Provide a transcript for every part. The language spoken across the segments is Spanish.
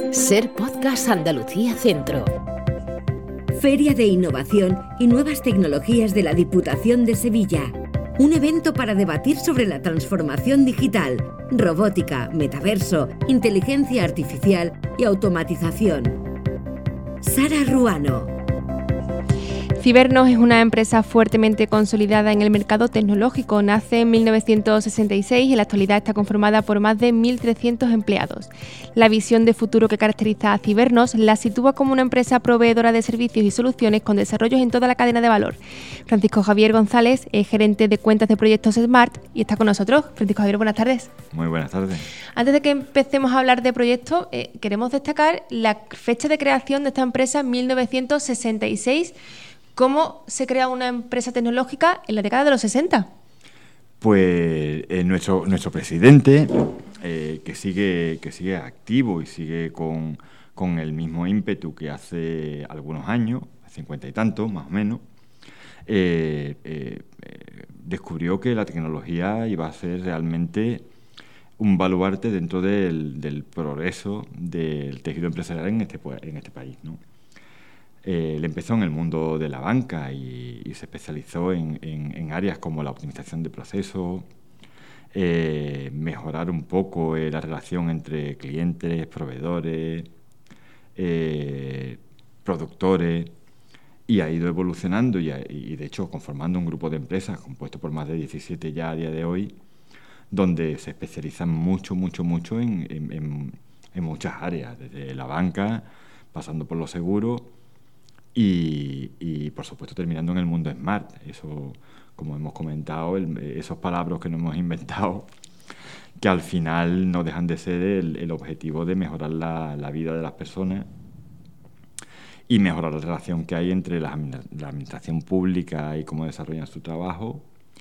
Ser Podcast Andalucía Centro. Feria de Innovación y Nuevas Tecnologías de la Diputación de Sevilla. Un evento para debatir sobre la transformación digital, robótica, metaverso, inteligencia artificial y automatización. Sara Ruano. Cibernos es una empresa fuertemente consolidada en el mercado tecnológico. Nace en 1966 y en la actualidad está conformada por más de 1.300 empleados. La visión de futuro que caracteriza a Cibernos la sitúa como una empresa proveedora de servicios y soluciones con desarrollos en toda la cadena de valor. Francisco Javier González es gerente de cuentas de proyectos Smart y está con nosotros. Francisco Javier, buenas tardes. Muy buenas tardes. Antes de que empecemos a hablar de proyectos, queremos destacar la fecha de creación de esta empresa, 1966. ¿Cómo se crea una empresa tecnológica en la década de los 60? Pues nuestro presidente, que sigue activo y sigue con el mismo ímpetu que hace algunos años, 50 y tantos más o menos, descubrió que la tecnología iba a ser realmente un baluarte dentro del progreso del tejido empresarial en este país, ¿no? Él empezó en el mundo de la banca y se especializó en áreas como la optimización de procesos, mejorar un poco la relación entre clientes, proveedores, productores, y ha ido evolucionando y de hecho conformando un grupo de empresas compuesto por más de 17 ya a día de hoy, donde se especializan mucho en muchas áreas, desde la banca, pasando por los seguros, y por supuesto terminando en el mundo Smart. Eso, como hemos comentado, esos palabras que nos hemos inventado, que al final no dejan de ser el objetivo de mejorar la vida de las personas y mejorar la relación que hay entre la administración pública y cómo desarrollan su trabajo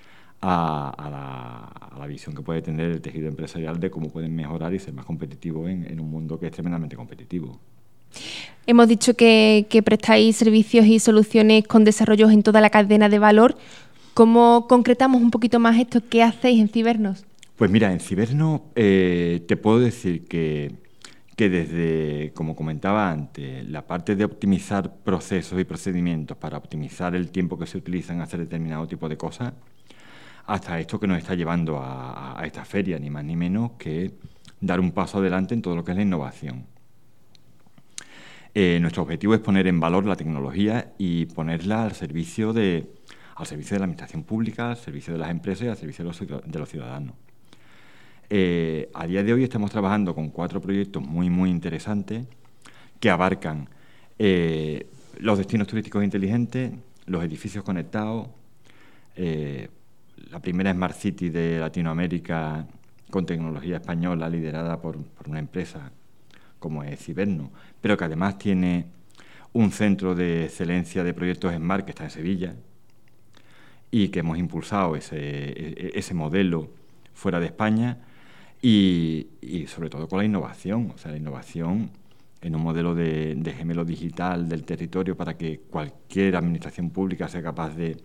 a la visión que puede tener el tejido empresarial de cómo pueden mejorar y ser más competitivos en un mundo que es tremendamente competitivo. Hemos dicho que prestáis servicios y soluciones con desarrollos en toda la cadena de valor. ¿Cómo concretamos un poquito más esto? ¿Qué hacéis en Cibernos? Pues mira, en Cibernos te puedo decir que desde, como comentaba antes, la parte de optimizar procesos y procedimientos para optimizar el tiempo que se utiliza en hacer determinado tipo de cosas, hasta esto que nos está llevando a esta feria, ni más ni menos que dar un paso adelante en todo lo que es la innovación. Nuestro objetivo es poner en valor la tecnología y ponerla al servicio de la administración pública, al servicio de las empresas y al servicio de los ciudadanos. A día de hoy estamos trabajando con 4 proyectos muy interesantes que abarcan los destinos turísticos inteligentes, los edificios conectados, la primera Smart City de Latinoamérica con tecnología española liderada por una empresa como es Cibernos, pero que además tiene un centro de excelencia de proyectos Smart que está en Sevilla y que hemos impulsado ese modelo fuera de España y sobre todo con la innovación, o sea, la innovación en un modelo de gemelo digital del territorio para que cualquier administración pública sea capaz de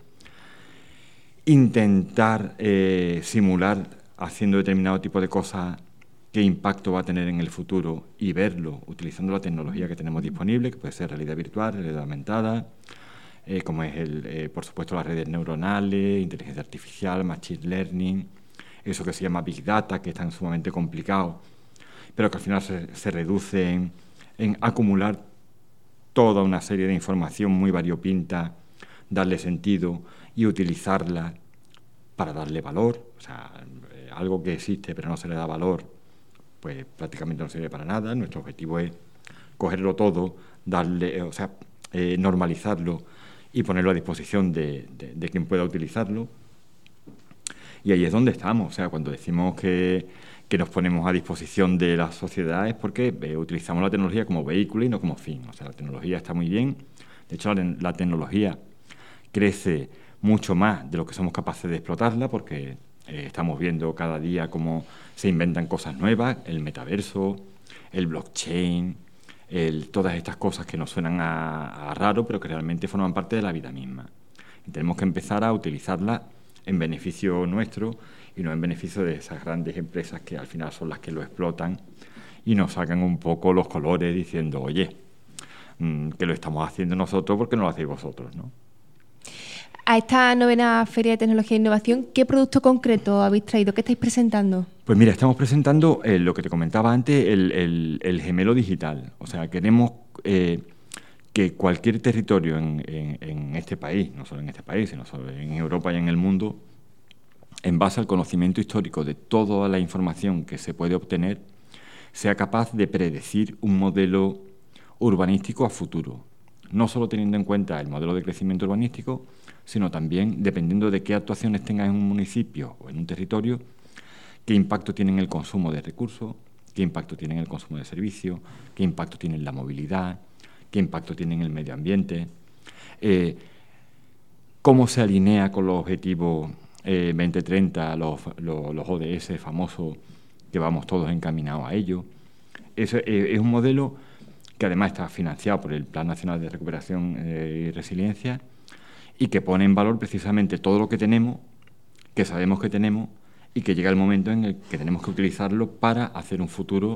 intentar simular haciendo determinado tipo de cosas qué impacto va a tener en el futuro y verlo utilizando la tecnología que tenemos disponible, que puede ser realidad virtual, realidad aumentada, como es por supuesto las redes neuronales, inteligencia artificial, machine learning, eso que se llama Big Data, que es tan sumamente complicado, pero que al final se reduce en acumular toda una serie de información muy variopinta, darle sentido y utilizarla para darle valor. O sea, algo que existe pero no se le da valor, pues prácticamente no sirve para nada. Nuestro objetivo es cogerlo todo, normalizarlo y ponerlo a disposición de quien pueda utilizarlo. Y ahí es donde estamos. O sea, cuando decimos que nos ponemos a disposición de la sociedad es porque utilizamos la tecnología como vehículo y no como fin. O sea, la tecnología está muy bien. De hecho, la tecnología crece mucho más de lo que somos capaces de explotarla, porque estamos viendo cada día cómo se inventan cosas nuevas, el metaverso, el blockchain, todas estas cosas que nos suenan a raro, pero que realmente forman parte de la vida misma. Y tenemos que empezar a utilizarla en beneficio nuestro y no en beneficio de esas grandes empresas que al final son las que lo explotan y nos sacan un poco los colores diciendo, oye, que lo estamos haciendo nosotros porque no lo hacéis vosotros, ¿no? A esta 9ª Feria de Tecnología e Innovación, ¿qué producto concreto habéis traído? ¿Qué estáis presentando? Pues mira, estamos presentando lo que te comentaba antes, el gemelo digital. O sea, queremos que cualquier territorio en este país, no solo en este país, sino en Europa y en el mundo, en base al conocimiento histórico de toda la información que se puede obtener, sea capaz de predecir un modelo urbanístico a futuro. No solo teniendo en cuenta el modelo de crecimiento urbanístico, sino también, dependiendo de qué actuaciones tenga en un municipio o en un territorio, qué impacto tiene en el consumo de recursos, qué impacto tiene en el consumo de servicios, qué impacto tiene en la movilidad, qué impacto tiene en el medio ambiente, cómo se alinea con los objetivos 2030, los ODS famosos, que vamos todos encaminados a ello. Es un modelo que además está financiado por el Plan Nacional de Recuperación y Resiliencia y que pone en valor precisamente todo lo que tenemos, que sabemos que tenemos y que llega el momento en el que tenemos que utilizarlo para hacer un futuro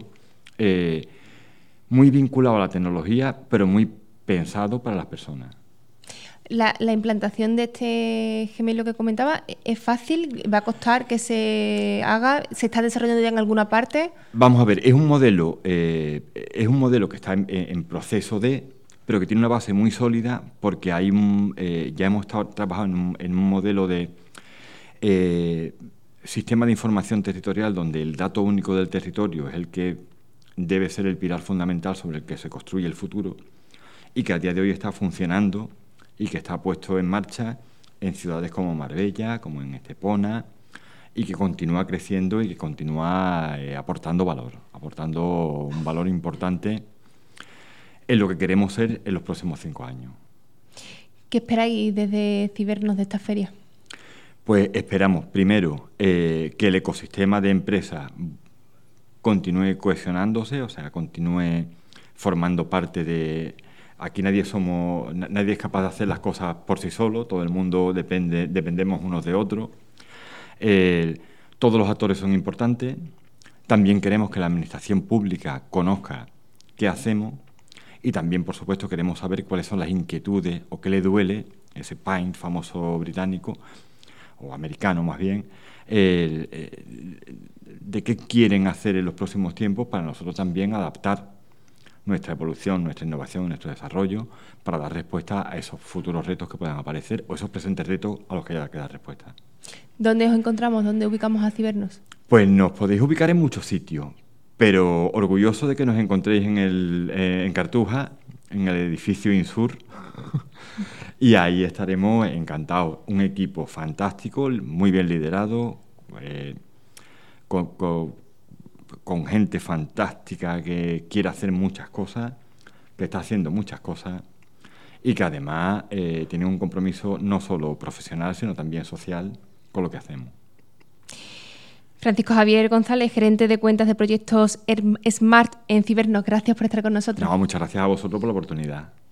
muy vinculado a la tecnología, pero muy pensado para las personas. La implantación de este gemelo que comentaba, ¿es fácil? ¿Va a costar que se haga? ¿Se está desarrollando ya en alguna parte? Vamos a ver, es un modelo que está en proceso pero que tiene una base muy sólida porque hay ya hemos estado trabajando en un modelo de sistema de información territorial donde el dato único del territorio es el que debe ser el pilar fundamental sobre el que se construye el futuro y que a día de hoy está funcionando y que está puesto en marcha en ciudades como Marbella, como en Estepona, y que continúa creciendo y que continúa aportando un valor importante en lo que queremos ser en los próximos 5 años. ¿Qué esperáis desde Cibernos de esta feria? Pues esperamos, primero, que el ecosistema de empresas continúe cohesionándose, o sea, continúe formando parte de... Aquí nadie es capaz de hacer las cosas por sí solo, todo el mundo dependemos unos de otros. Todos los actores son importantes. También queremos que la administración pública conozca qué hacemos y también, por supuesto, queremos saber cuáles son las inquietudes o qué le duele, ese pain famoso británico, o americano más bien, de qué quieren hacer en los próximos tiempos para nosotros también adaptar nuestra evolución, nuestra innovación, nuestro desarrollo para dar respuesta a esos futuros retos que puedan aparecer o esos presentes retos a los que haya que dar respuesta. ¿Dónde os encontramos? ¿Dónde ubicamos a Cibernos? Pues nos podéis ubicar en muchos sitios, pero orgulloso de que nos encontréis en Cartuja, en el edificio Insur, y ahí estaremos encantados. Un equipo fantástico, muy bien liderado, con gente fantástica que quiere hacer muchas cosas, que está haciendo muchas cosas y que además tiene un compromiso no solo profesional, sino también social con lo que hacemos. Francisco Javier González, gerente de cuentas de proyectos Smart en Cibernos, gracias por estar con nosotros. No, muchas gracias a vosotros por la oportunidad.